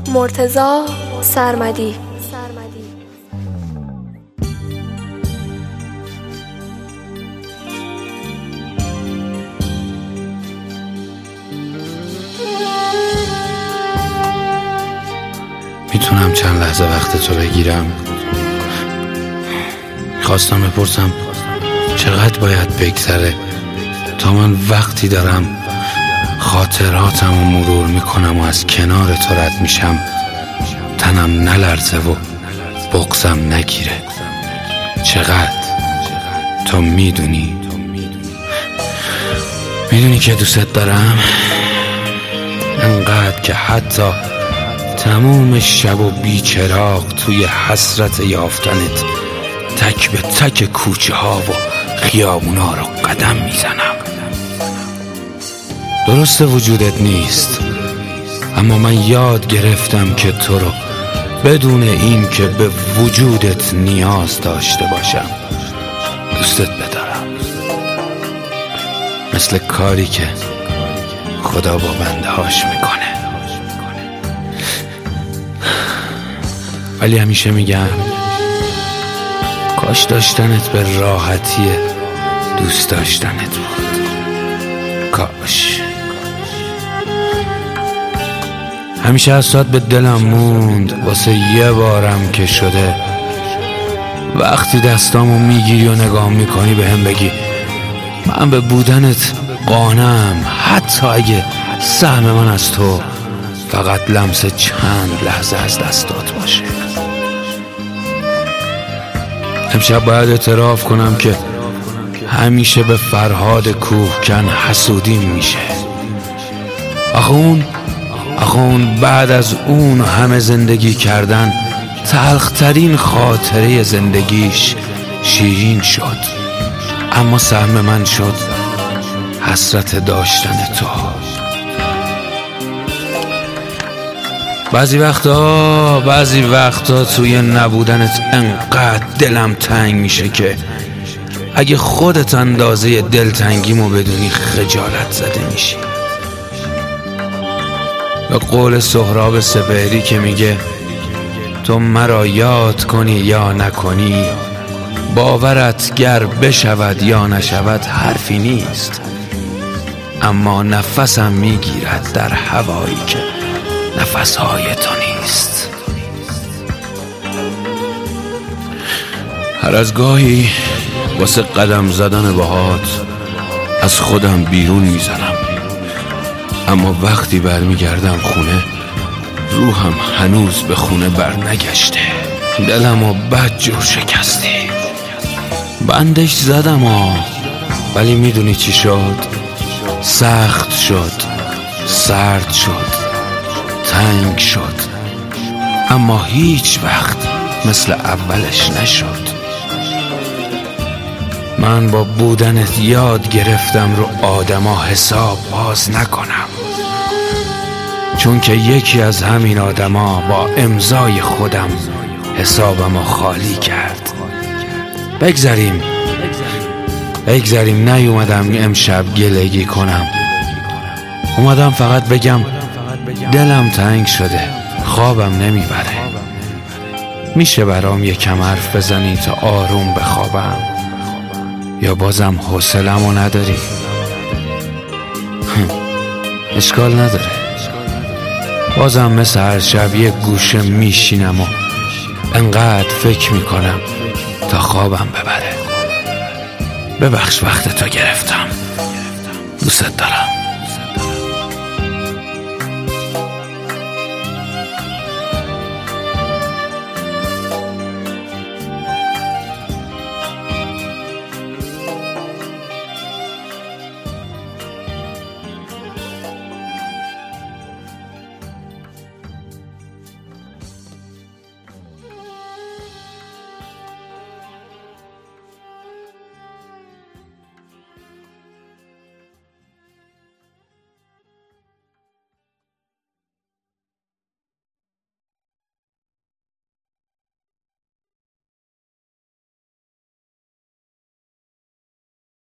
مرتضی سرمدی. میتونم چند لحظه وقت تو بگیرم؟ خواستم بپرسم چقدر باید بگذره تا من وقتی دارم خاطراتم رو مرور میکنم و از کنار تو رد میشم تنم نلرزه و بغضم نگیره. چقدر؟ تو میدونی که دوست دارم، انقدر که حتی تموم شب و بیچراغ توی حسرت یافتنت تک به تک کوچه ها و خیابونا رو قدم میزنم. درسته وجودت نیست، اما من یاد گرفتم که تو رو بدون این که به وجودت نیاز داشته باشم دوستت بدارم، مثل کاری که خدا با بنده هاش میکنه. ولی همیشه میگم کاش داشتنت به راحتی دوست داشتنت بود. کاش. همیشه از ساعت به دلم موند واسه یه بارم که شده وقتی دستامو میگیری و نگاه میکنی به هم بگی من به بودنت قانعم، حتی اگه سهم من از تو فقط لمس چند لحظه از دستات باشه. امشب باید اعتراف کنم که همیشه به فرهاد کوهکن حسودیم میشه. آخه اون بعد از اون همه زندگی کردن تلخترین خاطره زندگیش شیرین شد، اما سهم من شد حسرت داشتن تو. بعضی وقتا توی نبودنت انقدر دلم تنگ میشه که اگه خودت اندازه دلتنگیمو بدونی خجالت زده میشی. به قول سهراب سپهری که میگه تو مرا یاد کنی یا نکنی، باورت گر بشود یا نشود حرفی نیست، اما نفسم میگیرد در هوایی که نفسهای تو نیست. هر از گاهی واسه قدم زدن باهات از خودم بیرون میزنم، اما وقتی برمیگردم خونه روحم هنوز به خونه بر نگشته. دلمو بدجور شکستی، بندش زدم ولی میدونی چی شد؟ سخت شد، سرد شد، تنگ شد، اما هیچ وقت مثل اولش نشد. من با بودنت یاد گرفتم رو آدما حساب باز نکنم، چون که یکی از همین آدما با امضای خودم حسابمو خالی کرد. بگذاریم نیومدم امشب گلگی کنم، اومدم فقط بگم دلم تنگ شده، خوابم نمیبره. میشه برام یکم حرف بزنی تا آروم بخوابم، یا بازم حوصله‌مو نداری؟ اشکال نداره، بازم مثل هر شب یک گوشه میشینم و انقدر فکر میکنم تا خوابم ببره. ببخش وقت تو گرفتم، دوست دارم.